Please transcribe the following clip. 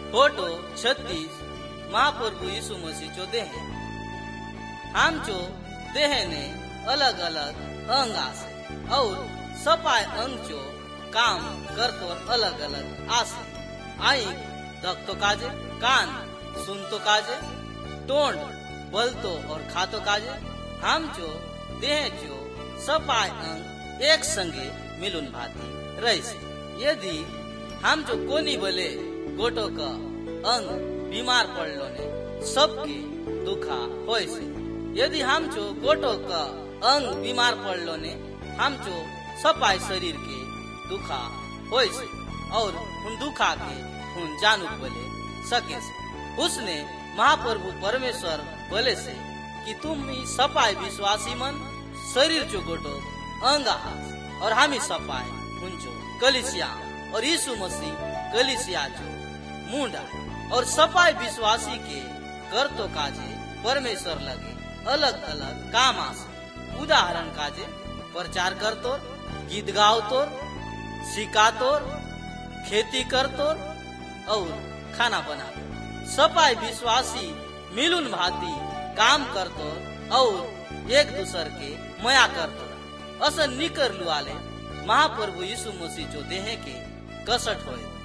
Photo 36 महाप्रभु यीशु मसीह चो देह हम चो देह ने अलग अलग अंग आसे और सपाय अंग चो काम करतो अलग अलग आसे आई दखतो काजे कान सुनतो काजे टोंड बोलतो और खातो काजे हम चो देह चो सपाय अंग एक संगे मिलुन भाती रही। यदि हम जो कोनी बोले गोटो का अंग बीमार पड़लो ने सबके दुखा होय से। यदि हम जो गोटो का अंग बीमार पड़लो ने हम जो सपाय शरीर के दुखा होय से और उन दुखा के उन जानू बोले सके से। उसने महाप्रभु परमेश्वर बोले से कि तुम ही सपाय विश्वासी मन शरीर जो गोटो अंग हास और हम ही सपाय उनचो कलिसिया और यीशु मसीह कलिसिया जो मुंडा और सपाय विश्वासी के करतो काजे परमेश्वर लगे अलग अलग काम आसे। उदाहरण काजे प्रचार करतो, गीत गावतो, सिखातो, खेती करतो और खाना बनातो। सपाय विश्वासी मिलुन भाती काम करतो और एक दूसर के मया करतो। असन निकर लुआले महाप्रभु यीशु मसीह जो देह के कसट होए।